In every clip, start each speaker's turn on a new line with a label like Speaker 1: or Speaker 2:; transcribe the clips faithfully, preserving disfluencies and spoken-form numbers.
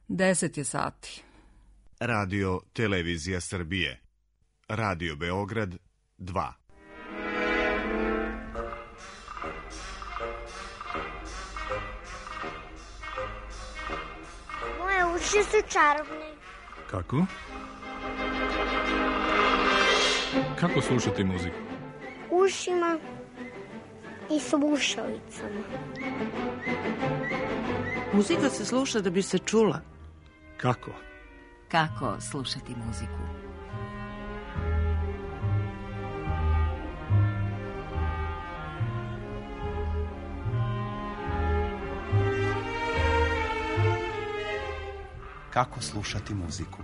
Speaker 1: deset je sati.
Speaker 2: Radio Televizija Srbije. Radio Beograd dva.
Speaker 3: Moje uši su čarobne.
Speaker 4: Kako? Kako slušati muziku?
Speaker 3: Ušima i slušalicama.
Speaker 5: Muzika se sluša da bi se čula.
Speaker 4: Kako?
Speaker 6: Kako slušati muziku?
Speaker 7: Kako slušati muziku?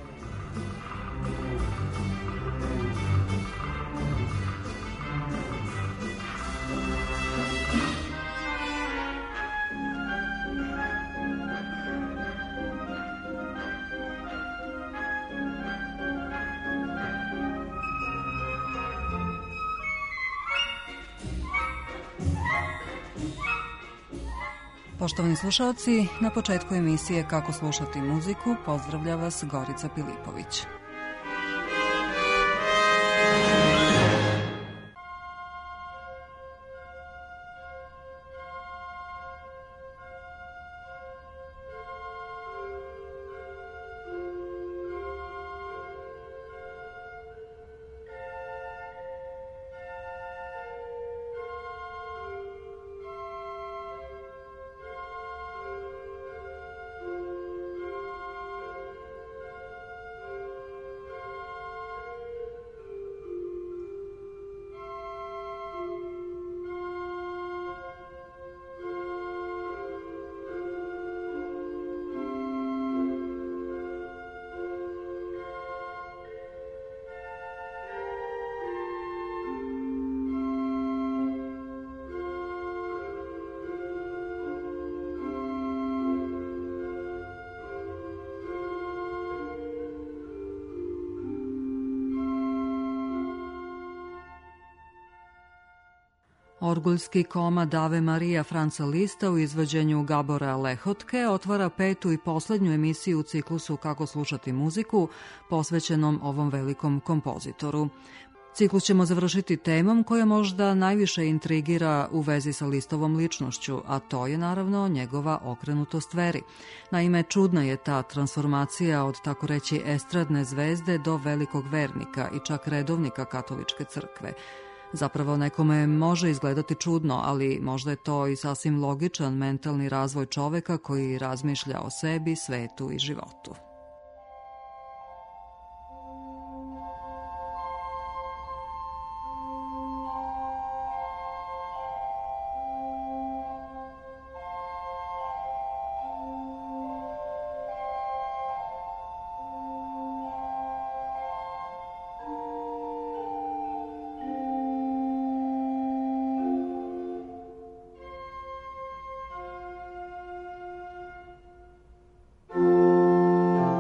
Speaker 1: Poštovani slušalci, na početku emisije Kako slušati muziku pozdravlja vas Gorica Pilipović. Orguljski komad Ave Marija Franca Lista u izvođenju Gabora Lehotke otvara petu i poslednju emisiju u ciklusu Kako slušati muziku, posvećenom ovom velikom kompozitoru. Ciklus ćemo završiti temom koja možda najviše intrigira u vezi sa Listovom ličnošću, a to je naravno njegova okrenutost veri. Naime, čudna je ta transformacija od tako reći estradne zvezde do velikog vernika i čak redovnika katoličke crkve. Zapravo nekome može izgledati čudno, ali možda je to i sasvim logičan mentalni razvoj čoveka koji razmišlja o sebi, svetu i životu.
Speaker 3: Thank you.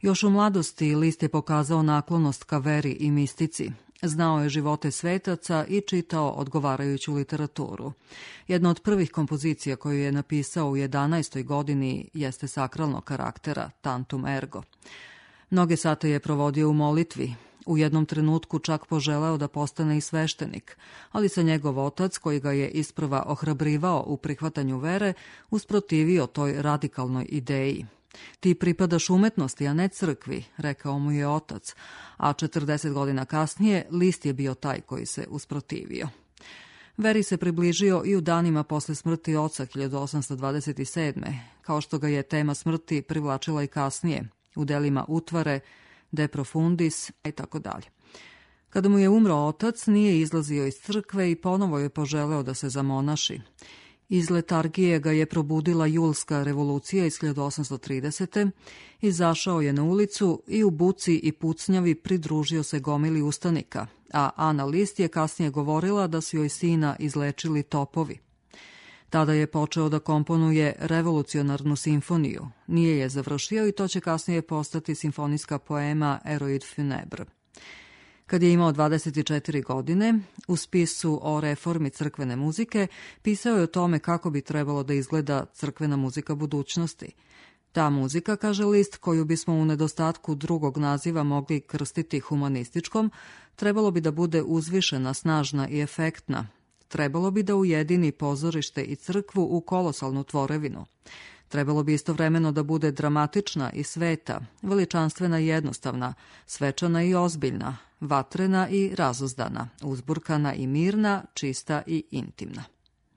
Speaker 1: Još u mladosti List je pokazao naklonost ka veri i mistici. Znao je živote svetaca i čitao odgovarajuću literaturu. Jedna od prvih kompozicija koju je napisao u jedanaestoj godini jeste sakralnog karaktera, Tantum ergo. Mnoge sate je provodio u molitvi. U jednom trenutku čak poželeo da postane i sveštenik, ali se njegov otac, koji ga je isprva ohrabrivao u prihvatanju vere, usprotivio toj radikalnoj ideji. Ti pripadaš umetnosti, a ne crkvi, rekao mu je otac, a četrdeset godina kasnije List je bio taj koji se usprotivio. Veri se približio i u danima posle smrti oca hiljadu osamsto dvadeset sedme, kao što ga je tema smrti privlačila i kasnije, u delima Utvare, De profundis i tako dalje. Kada mu je umro otac, nije izlazio iz crkve i ponovo je poželeo da se zamonaši. Iz letargije ga je probudila julska revolucija iz hiljadu osamsto tridesete. Izašao je na ulicu i u buci i pucnjavi pridružio se gomili ustanika, a Ana List je kasnije govorila da su joj sina izlečili topovi. Tada je počeo da komponuje revolucionarnu simfoniju. Nije je završio i to će kasnije postati simfonijska poema Eroid Funebre. Kad je imao dvadeset četiri godine, u spisu o reformi crkvene muzike pisao je o tome kako bi trebalo da izgleda crkvena muzika budućnosti. Ta muzika, kaže List, koju bismo u nedostatku drugog naziva mogli krstiti humanističkom, trebalo bi da bude uzvišena, snažna i efektna. Trebalo bi da ujedini pozorište i crkvu u kolosalnu tvorevinu. Trebalo bi istovremeno da bude dramatična i sveta, veličanstvena i jednostavna, svečana i ozbiljna, vatrena i razuzdana, uzburkana i mirna, čista i intimna.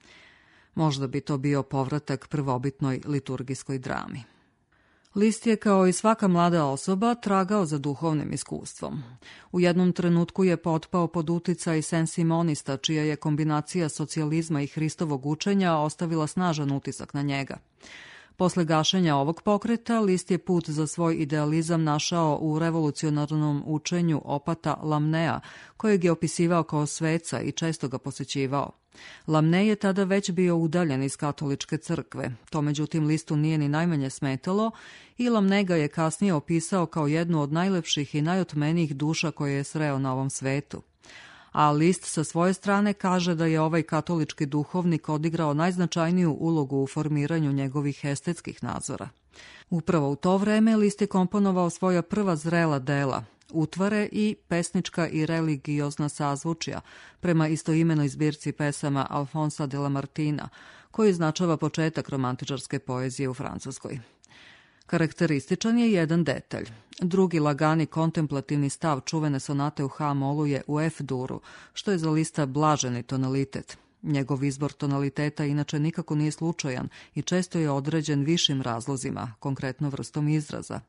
Speaker 1: Možda bi to bio povratak prvobitnoj liturgijskoj drami. List je, kao i svaka mlada osoba, tragao za duhovnim iskustvom. U jednom trenutku je potpao pod uticaj sensimonista, čija je kombinacija socijalizma i Hristovog učenja ostavila snažan utisak na njega. Posle gašenja ovog pokreta, List je put za svoj idealizam našao u revolucionarnom učenju opata Lamnea, kojeg je opisivao kao sveca i često ga posećivao. Lamne je tada već bio udaljen iz katoličke crkve. To međutim Listu nije ni najmanje smetalo i Lamne ga je kasnije opisao kao jednu od najlepših i najotmenijih duša koje je sreo na ovom svetu. A List sa svoje strane kaže da je ovaj katolički duhovnik odigrao najznačajniju ulogu u formiranju njegovih estetskih nadzora. Upravo u to vreme List je komponovao svoja prva zrela dela, Utvare i pesnička i religiozna sazvučja, prema istoimenoj zbirci pesama Alfonsa de Lamartina, koji značava početak romantičarske poezije u Francuskoj. Karakterističan je jedan detalj. Drugi lagani kontemplativni stav čuvene sonate u H-molu je u F-duru, što je za Lista blaženi tonalitet. Njegov izbor tonaliteta inače nikako nije slučajan i često je određen višim razlozima, konkretno vrstom izraza.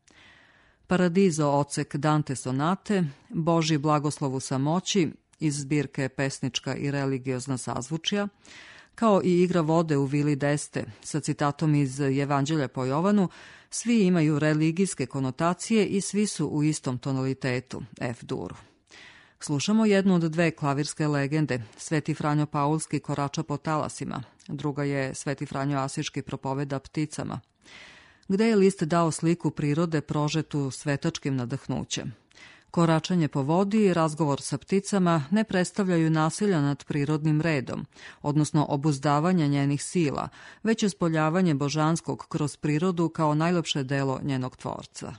Speaker 1: Paradizo odsek Dante sonate, Božji blagoslov u samoći iz zbirke pesnička i religiozna sazvučja, kao i igra vode u vili Deste sa citatom iz Evanđelja po Jovanu, svi imaju religijske konotacije i svi su u istom tonalitetu, F-duru. Slušamo jednu od dve klavirske legende, Sveti Franjo Paulski korača po talasima, druga je Sveti Franjo Asiški propoveda pticama, gde je List dao sliku prirode prožetu svetačkim nadahnućem. Koračanje po vodi i razgovor sa pticama ne predstavljaju nasilja nad prirodnim redom, odnosno obuzdavanje njenih sila, već uspoljavanje božanskog kroz prirodu kao najlepše delo njenog tvorca.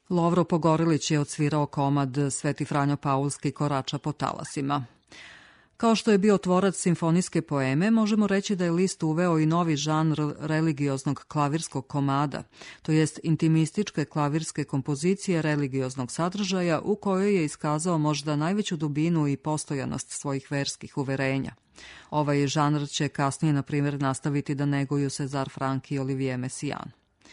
Speaker 1: Lovro Pogorelić je odsvirao komad Sveti Franjo Paulski korača po talasima. Kao što je bio tvorac simfonijske poeme, možemo reći da je Liszt uveo i novi žanr religioznog klavirskog komada, to jest intimističke klavirske kompozicije religioznog sadržaja u kojoj je iskazao možda najveću dubinu i postojanost svojih verskih uverenja. Ovaj žanr će kasnije, na primjer, nastaviti da neguju Cezar Franck i Olivier Messiaen.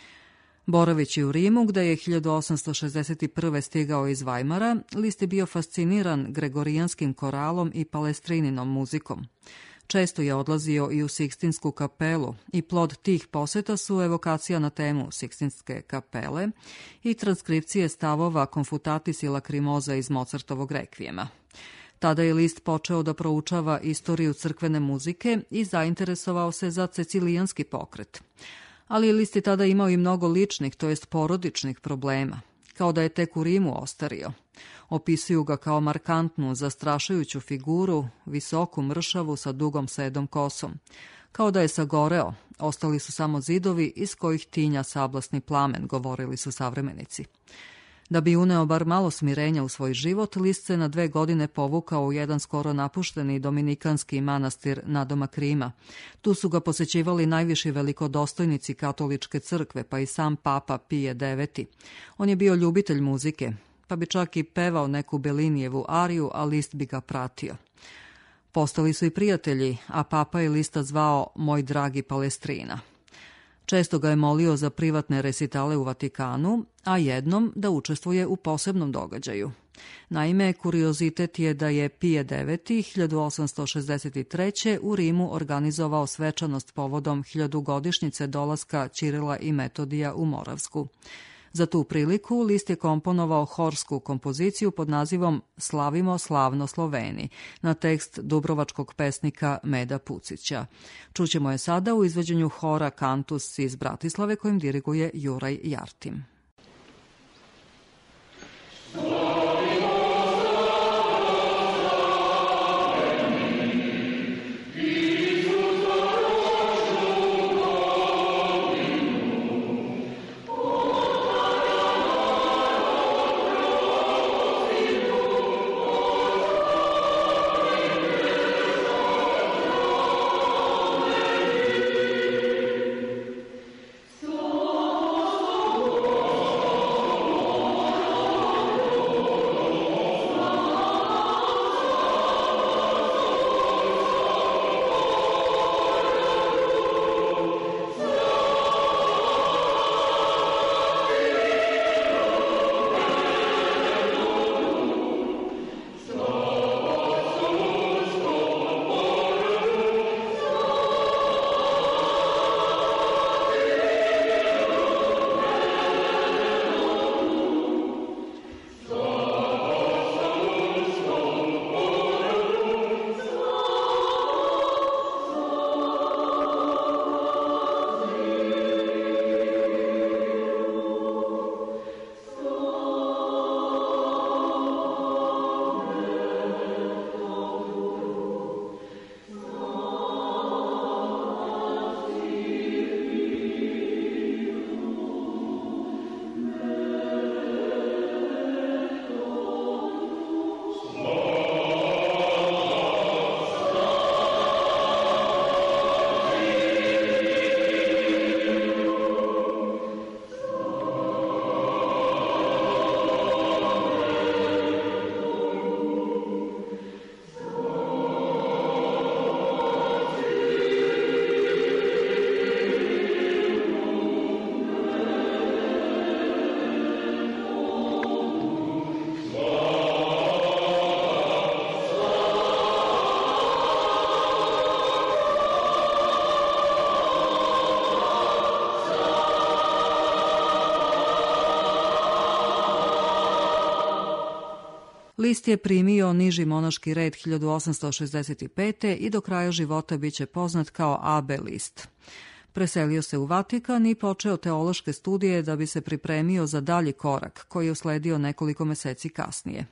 Speaker 1: Boravići u Rimu, gde je hiljadu osamsto šezdeset prve stigao iz Vajmara, Liszt je bio fasciniran gregorijanskim koralom i palestrininom muzikom. Često je odlazio i u Sikstinsku kapelu i plod tih poseta su evokacija na temu Sikstinske kapele i transkripcije stavova Confutatis i Lacrimosa iz Mozartovog rekvijema. Tada je Liszt počeo da proučava istoriju crkvene muzike i zainteresovao se za cecilijanski pokret. Ali Liszt je tada imao i mnogo ličnih, to jest porodičnih problema, kao da je tek u Rimu ostario. Opisuju ga kao markantnu, zastrašujuću figuru, visoku, mršavu, sa dugom sedom kosom. Kao da je sagoreo, ostali su samo zidovi iz kojih tinja sablasni plamen, govorili su savremenici. Da bi uneo bar malo smirenja u svoj život, Liszt se na dve godine povukao u jedan skoro napušteni dominikanski manastir nadomak Rima. Tu su ga posećivali najviši velikodostojnici katoličke crkve, pa i sam papa Pije deveti. On je bio ljubitelj muzike, pa bi čak i pevao neku Bellinijevu ariju, a Liszt bi ga pratio. Postali su i prijatelji, a papa je Liszta zvao moj dragi Palestrina. Često ga je molio za privatne resitale u Vatikanu, a jednom da učestvuje u posebnom događaju. Naime, kuriozitet je da je Pije deveti hiljadu osamsto šezdeset treće u Rimu organizovao svečanost povodom hiljadugodišnjice dolaska Ćirila i Metodija u Moravsku. Za tu priliku Liszt je komponovao horsku kompoziciju pod nazivom Slavimo slavno Sloveni, na tekst dubrovačkog pesnika Meda Pucića. Čućemo je sada u izvođenju hora Cantus iz Bratislave, kojim diriguje Juraj Jartim. Liszt je primio niži monaški red hiljadu osamsto šezdeset pete. i do kraja života biće poznat kao A B Liszt. Preselio se u Vatikan i počeo teološke studije da bi se pripremio za dalji korak, koji je usledio nekoliko meseci kasnije.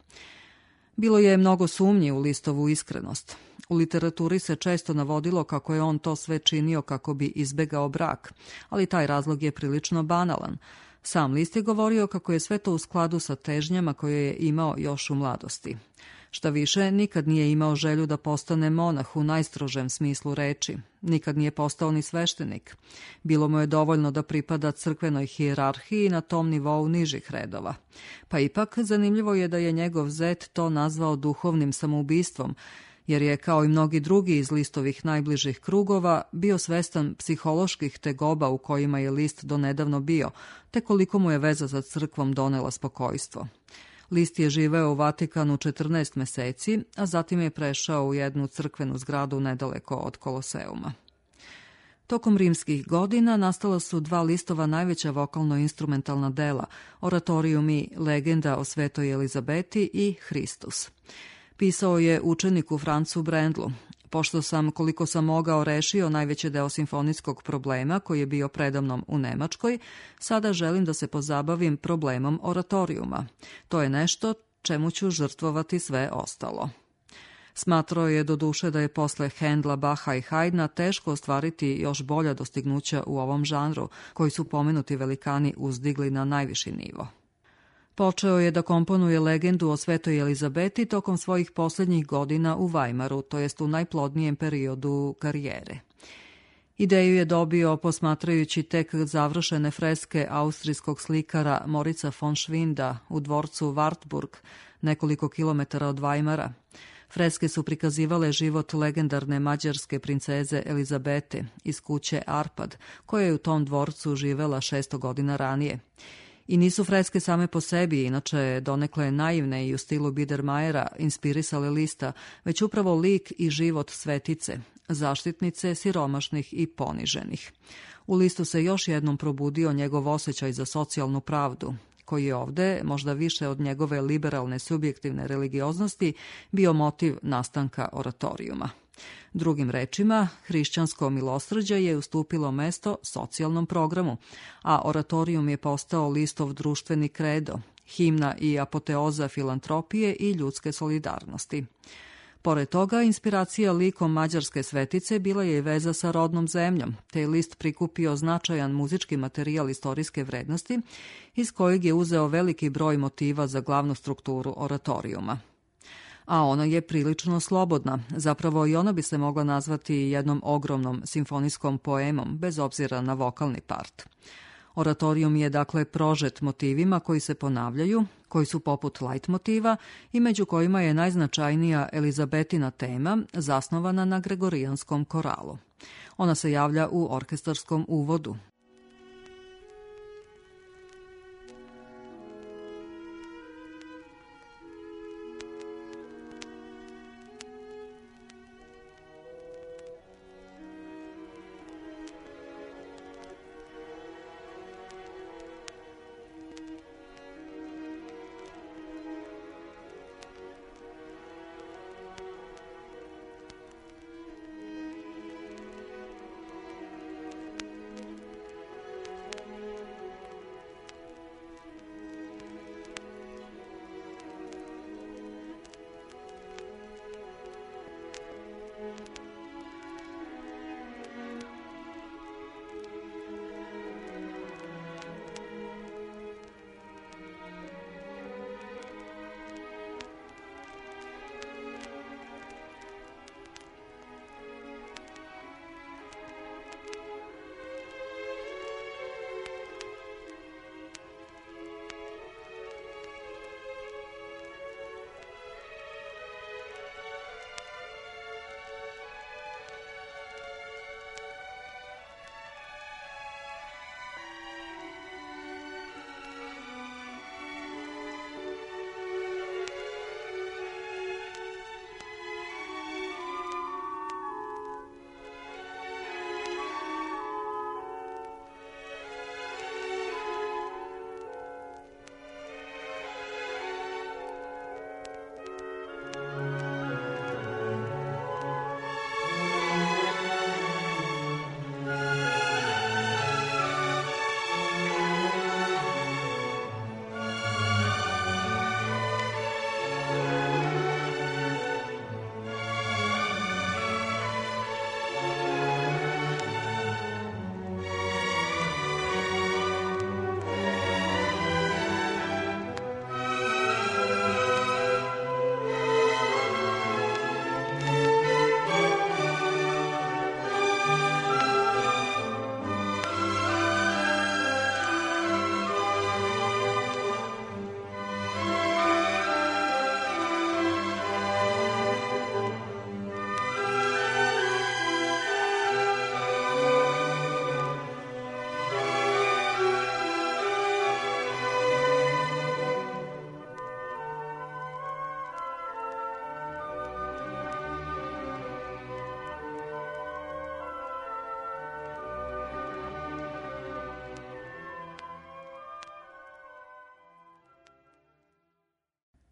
Speaker 1: Bilo je mnogo sumnji u Lisztovu iskrenost. U literaturi se često navodilo kako je on to sve činio kako bi izbegao brak, ali taj razlog je prilično banalan. Sam List je govorio kako je sve to u skladu sa težnjama koje je imao još u mladosti. Šta više, nikad nije imao želju da postane monah u najstrožem smislu reči. Nikad nije postao ni sveštenik. Bilo mu je dovoljno da pripada crkvenoj hijerarhiji na tom nivou nižih redova. Pa ipak, zanimljivo je da je njegov zet to nazvao duhovnim samoubistvom, jer je, kao i mnogi drugi iz Listovih najbližih krugova, bio svestan psiholoških tegoba u kojima je List donedavno bio, te koliko mu je veza za crkvom donela spokojstvo. List je živeo u Vatikanu četrnaest meseci, a zatim je prešao u jednu crkvenu zgradu nedaleko od Koloseuma. Tokom rimskih godina nastala su dva Listova najveća vokalno-instrumentalna dela, oratorijumi Legenda o svetoj Elizabeti i Hristus. Pisao je učeniku Francu Brendlu. Pošto sam, koliko sam mogao, rešio najveći deo simfonijskog problema koji je bio predamnom u Nemačkoj, sada želim da se pozabavim problemom oratorijuma. To je nešto čemu ću žrtvovati sve ostalo. Smatrao je do duše da je posle Hendla, Baha i Haydna teško ostvariti još bolja dostignuća u ovom žanru, koji su pomenuti velikani uzdigli na najviši nivo. Počeo je da komponuje legendu o svetoj Elizabeti tokom svojih posljednjih godina u Weimaru, to jest u najplodnijem periodu karijere. Ideju je dobio posmatrajući tek završene freske austrijskog slikara Morica von Schwinda u dvorcu Wartburg, nekoliko kilometara od Weimara. Freske su prikazivale život legendarne mađarske princeze Elizabete iz kuće Arpad, koja je u tom dvorcu živela šesto godina ranije. I nisu freske same po sebi, inače donekle naivne i u stilu Biedermajera, inspirisale Lista, već upravo lik i život svetice, zaštitnice siromašnih i poniženih. U Listu se još jednom probudio njegov osjećaj za socijalnu pravdu, koji je ovde, možda više od njegove liberalne subjektivne religioznosti, bio motiv nastanka oratorijuma. Drugim rečima, hrišćansko milosrđe je ustupilo mesto socijalnom programu, a oratorijum je postao Listov društveni kredo, himna i apoteoza filantropije i ljudske solidarnosti. Pored toga, inspiracija likom mađarske svetice bila je i veza sa rodnom zemljom, te je List prikupio značajan muzički materijal istorijske vrednosti, iz kojeg je uzeo veliki broj motiva za glavnu strukturu oratorijuma. A ona je prilično slobodna, zapravo i ona bi se mogla nazvati jednom ogromnom simfonijskom poemom, bez obzira na vokalni part. Oratorijum je dakle prožet motivima koji se ponavljaju, koji su poput leitmotiva i među kojima je najznačajnija Elizabetina tema, zasnovana na gregorijanskom koralu. Ona se javlja u orkestarskom uvodu.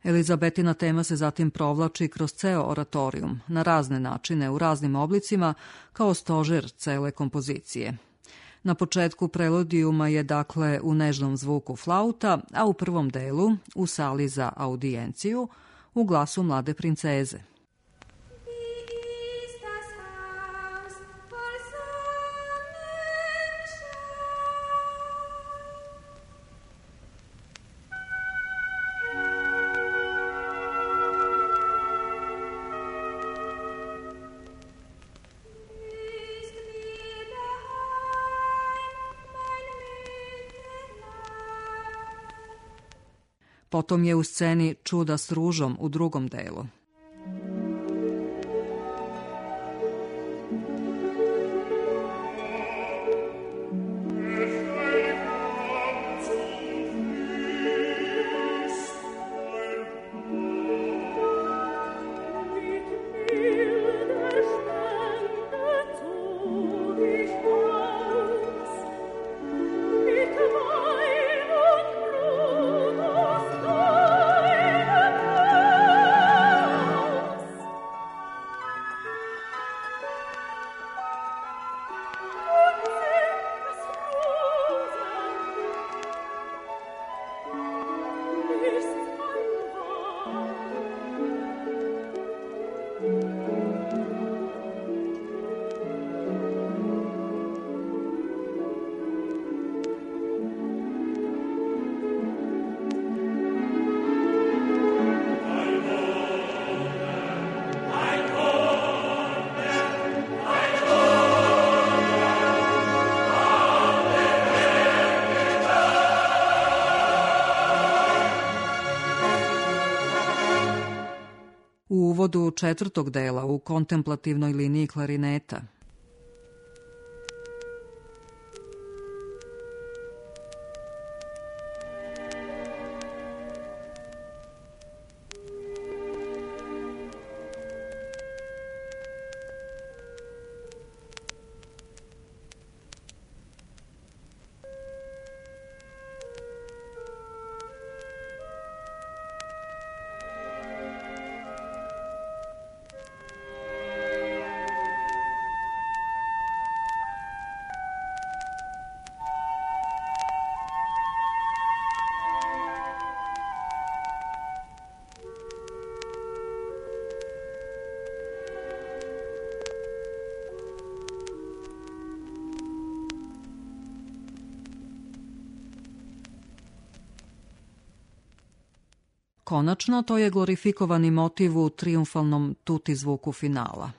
Speaker 1: Elizabetina tema se zatim provlači kroz ceo oratorijum, na razne načine, u raznim oblicima, kao stožer cele kompozicije. Na početku preludijuma je dakle u nežnom zvuku flauta, a u prvom delu, u sali za audijenciju, u glasu mlade princeze. Potom je u sceni Čuda s ružom u drugom delu. U uvodu četvrtog dela u kontemplativnoj liniji klarineta Konačno, to je glorifikovani motiv u triumfalnom tuti zvuku finala.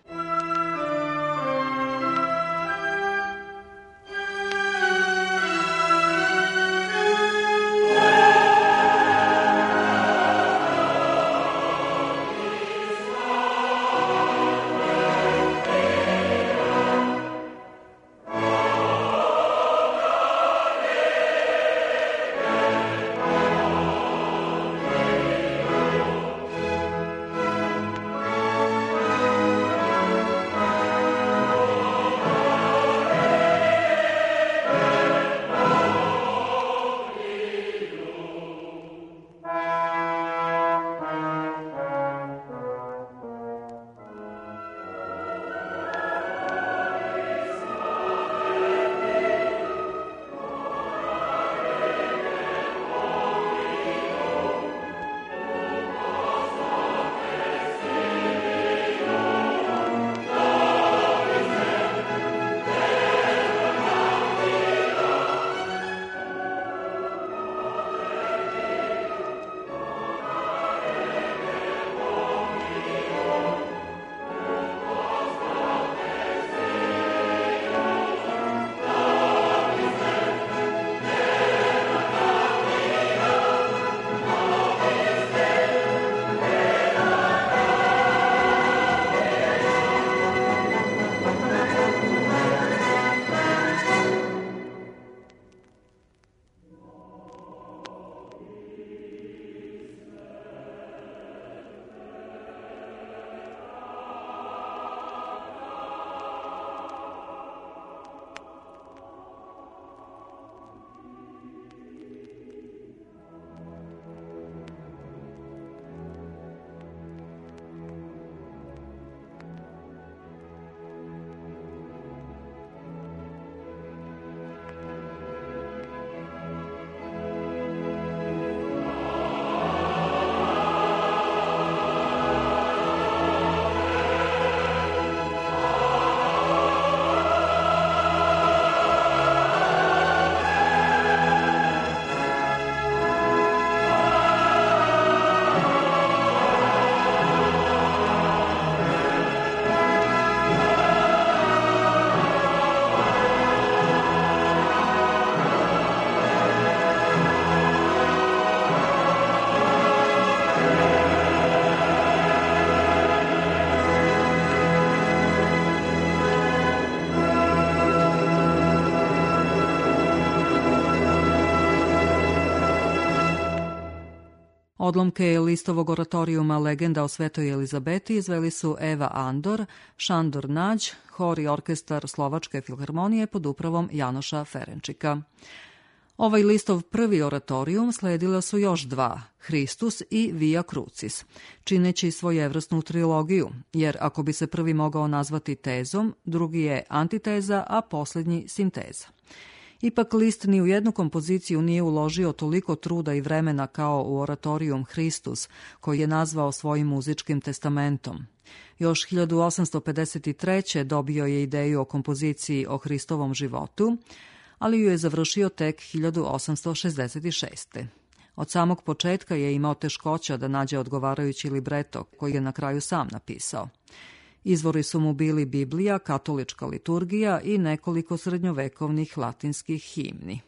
Speaker 1: Odlomke listovog oratorijuma Legenda o Svetoj Elizabeti izveli su Eva Andor, Šandor Nađ, hor i orkestar Slovačke filharmonije pod upravom Janoša Ferenčika. Ovaj listov prvi oratorijum sledila su još dva, Hristus i Via Crucis, čineći svojevrsnu trilogiju, jer ako bi se prvi mogao nazvati tezom, drugi je antiteza, a posljednji sinteza. Ipak Liszt ni u jednu kompoziciju nije uložio toliko truda i vremena kao u oratorijum Hristus, koji je nazvao svojim muzičkim testamentom. Još hiljadu osamsto pedeset treće dobio je ideju o kompoziciji o Hristovom životu, ali ju je završio tek hiljadu osamsto šezdeset šeste. Od samog početka je imao teškoća da nađe odgovarajući libreto, koji je na kraju sam napisao. Izvori su mu bili Biblija, katolička liturgija i nekoliko srednjovekovnih latinskih himni.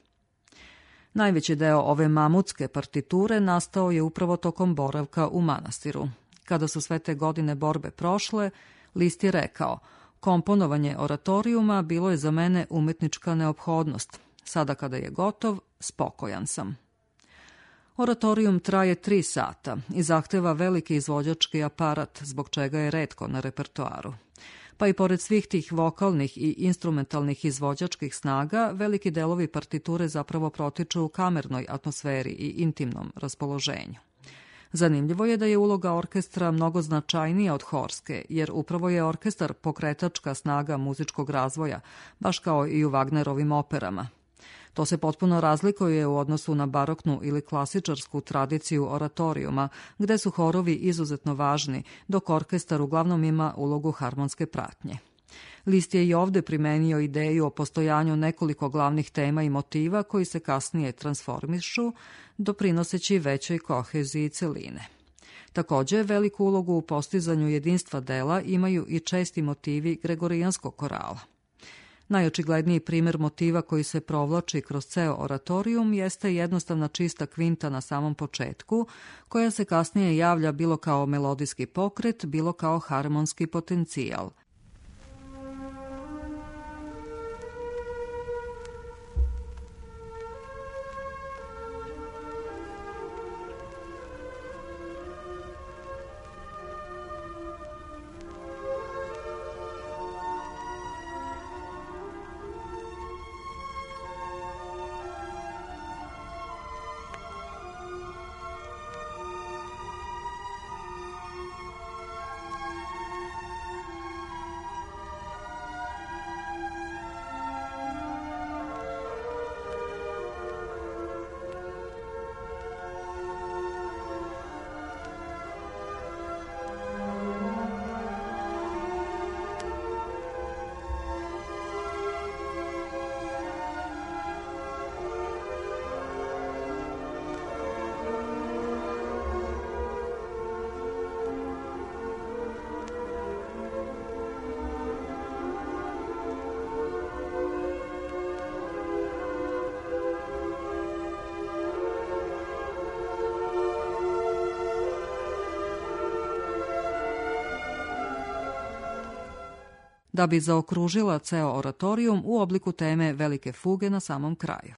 Speaker 1: Najveći deo ove mamutske partiture nastao je upravo tokom boravka u manastiru. Kada su sve te godine borbe prošle, Liszt je rekao: komponovanje oratorijuma bilo je za mene umetnička neophodnost. Sada kada je gotov, spokojan sam. Oratorijum traje tri sata i zahteva veliki izvođački aparat, zbog čega je retko na repertoaru. Pa i pored svih tih vokalnih i instrumentalnih izvođačkih snaga, veliki delovi partiture zapravo protiču u kamernoj atmosferi i intimnom raspoloženju. Zanimljivo je da je uloga orkestra mnogo značajnija od horske, jer upravo je orkestar pokretačka snaga muzičkog razvoja, baš kao i u Wagnerovim operama. To se potpuno razlikuje u odnosu na baroknu ili klasičarsku tradiciju oratorijuma, gde su horovi izuzetno važni, dok orkestar uglavnom ima ulogu harmonske pratnje. Liszt je i ovde primenio ideju o postojanju nekoliko glavnih tema i motiva koji se kasnije transformišu, doprinoseći većoj koheziji celine. Takođe, veliku ulogu u postizanju jedinstva dela imaju i česti motivi gregorijanskog korala. Najočigledniji primer motiva koji se provlači kroz ceo oratorijum jeste jednostavna čista kvinta na samom početku, koja se kasnije javlja bilo kao melodijski pokret, bilo kao harmonski potencijal. Da bi zaokružila ceo oratorijum u obliku teme velike fuge na samom kraju.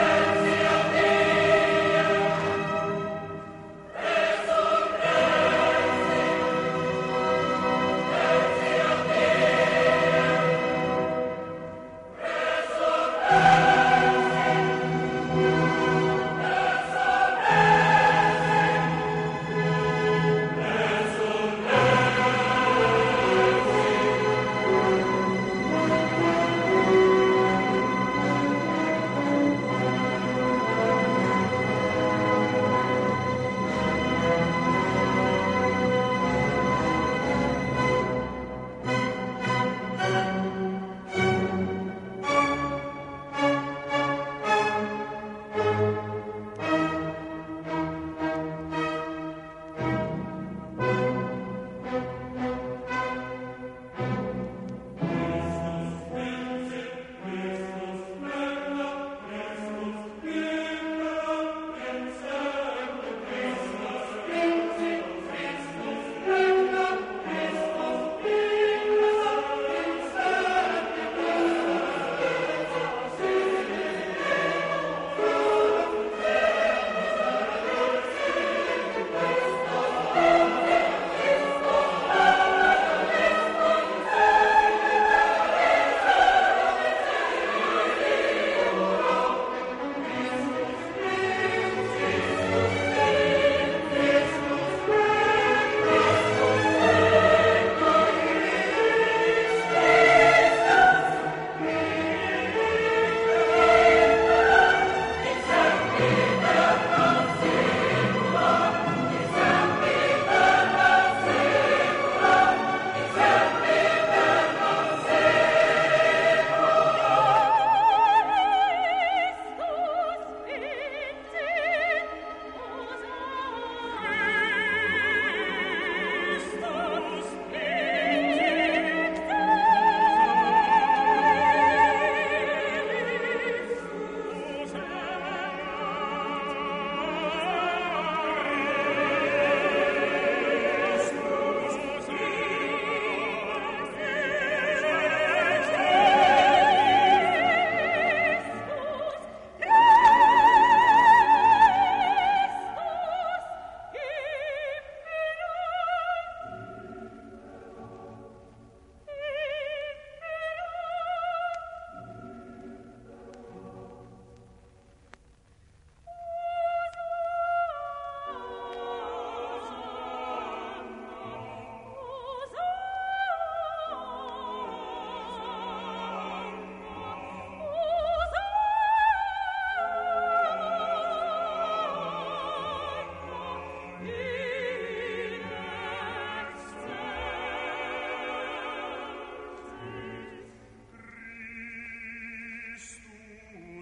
Speaker 8: Amen.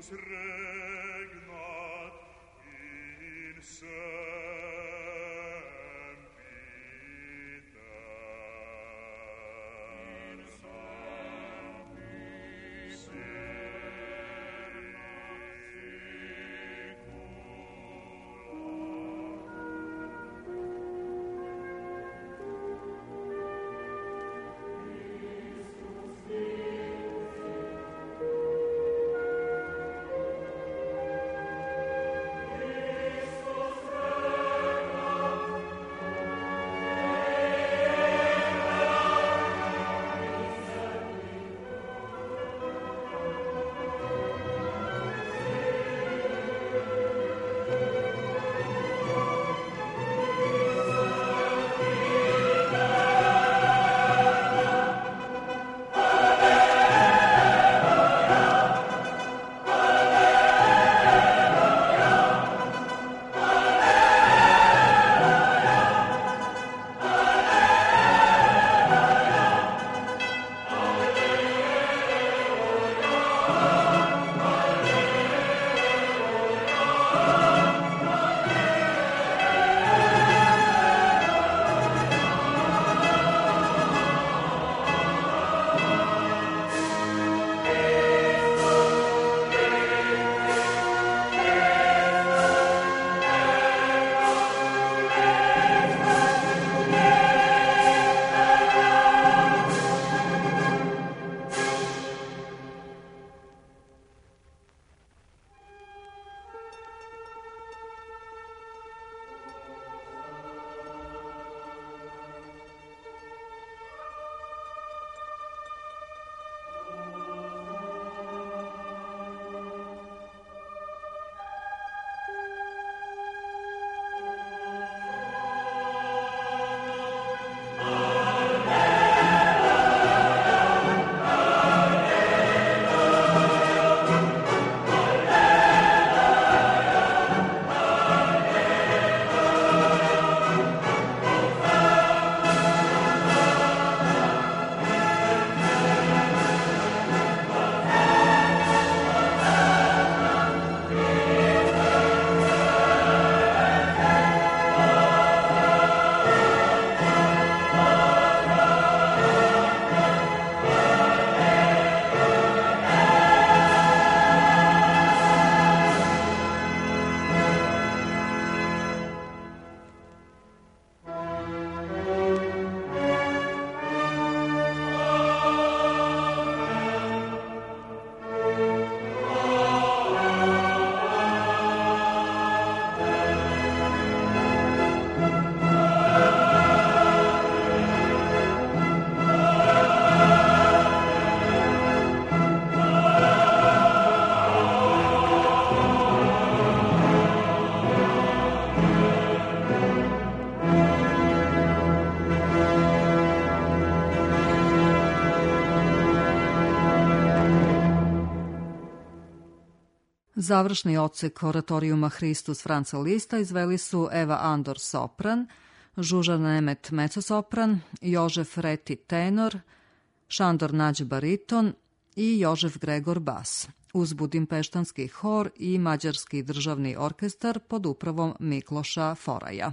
Speaker 1: Završni odsek oratorijuma Hristus Franca Lista izveli su Eva Andor sopran, Žuža Nemet mecosopran, Jožef Reti tenor, Šandor Nađ bariton i Jožef Gregor bas, uz budimpeštanski hor i mađarski državni orkestar pod upravom Mikloša Foraja.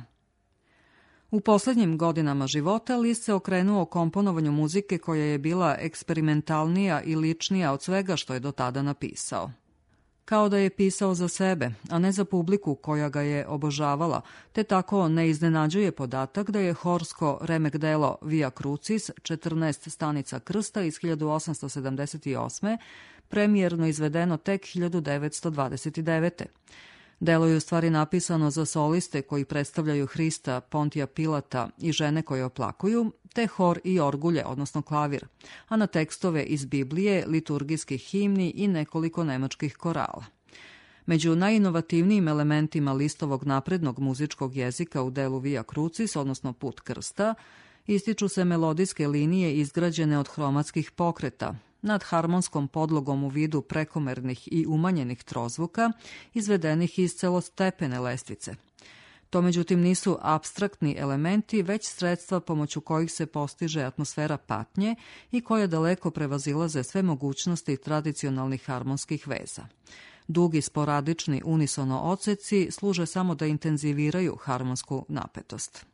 Speaker 1: U poslednjim godinama života List se okrenuo komponovanju muzike koja je bila eksperimentalnija i ličnija od svega što je do tada napisao. Kao da je pisao za sebe, a ne za publiku koja ga je obožavala, te tako ne iznenađuje podatak da je horsko remek delo Via Crucis, četrnaest stanica krsta iz hiljadu osamsto sedamdeset osme. premijerno izvedeno tek hiljadu devetsto dvadeset devete. Delo je u stvari napisano za soliste koji predstavljaju Hrista, Pontija Pilata i žene koje oplakuju, te hor i orgulje, odnosno klavir, a na tekstove iz Biblije, liturgijskih himni i nekoliko nemačkih korala. Među najinovativnijim elementima Listovog naprednog muzičkog jezika u delu Via Crucis, odnosno Put krsta, ističu se melodijske linije izgrađene od hromatskih pokreta, nad harmonskom podlogom u vidu prekomernih i umanjenih trozvuka, izvedenih iz celostepene lestvice. To međutim nisu apstraktni elementi, već sredstva pomoću kojih se postiže atmosfera patnje i koje daleko prevazilaze sve mogućnosti tradicionalnih harmonskih veza. Dugi sporadični unisono odseci služe samo da intenziviraju harmonsku napetost.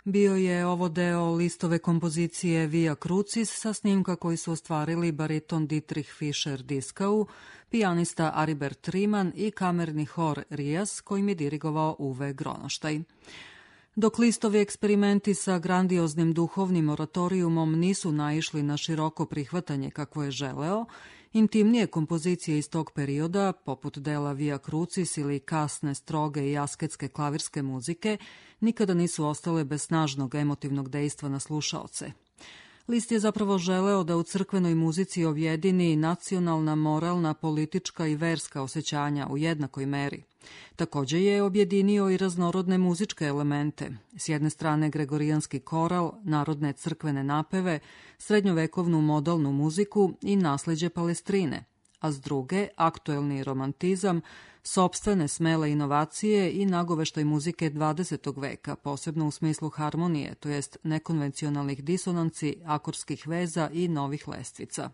Speaker 1: Bio je ovo deo listove kompozicije Via Crucis sa snimka koji su ostvarili bariton Dietrich Fischer-Dieskau, pijanista Aribert Riemann i kamerni hor Rias kojim je dirigovao Uwe Gronoštaj. Dok listovi eksperimenti sa grandioznim duhovnim oratorijumom nisu naišli na široko prihvatanje kakvo je želeo, intimnije kompozicije iz tog perioda, poput dela Via Crucis ili kasne, stroge i asketske klavirske muzike, nikada nisu ostale bez snažnog emotivnog dejstva na slušaoce. List je zapravo želeo da u crkvenoj muzici objedini nacionalna, moralna, politička i verska osjećanja u jednakoj meri. Takođe je objedinio i raznorodne muzičke elemente, s jedne strane gregorijanski koral, narodne crkvene napeve, srednjovekovnu modalnu muziku i nasleđe Palestrine, a s druge aktuelni romantizam, sopstvene smele inovacije i nagoveštaj muzike dvadesetog veka, posebno u smislu harmonije, to jest nekonvencionalnih disonanci, akorskih veza i novih lestvica.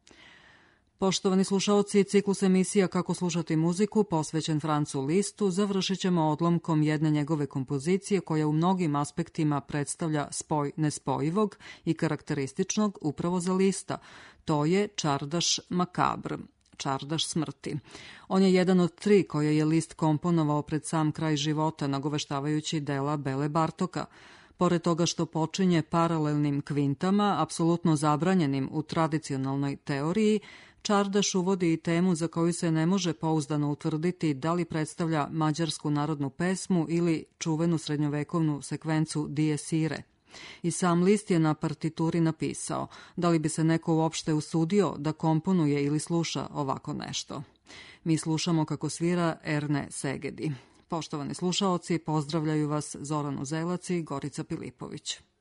Speaker 1: Poštovani slušaoci, ciklus emisija Kako slušati muziku, posvećen Francu Listu, završit ćemo odlomkom jedne njegove kompozicije koja u mnogim aspektima predstavlja spoj nespojivog i karakterističnog upravo za Lista. To je Čardaš makabr, Čardaš smrti. On je jedan od tri koje je List komponovao pred sam kraj života, nagoveštavajući dela Bele Bartoka. Pored toga što počinje paralelnim kvintama, apsolutno zabranjenim u tradicionalnoj teoriji, Čardaš uvodi i temu za koju se ne može pouzdano utvrditi da li predstavlja mađarsku narodnu pesmu ili čuvenu srednjovekovnu sekvencu Dies irae. I sam List je na partituri napisao da li bi se neko uopšte usudio da komponuje ili sluša ovako nešto. Mi slušamo kako svira Erne Segedi. Poštovani slušaoci, pozdravljaju vas Zoran Uzelac i Gorica Pilipović.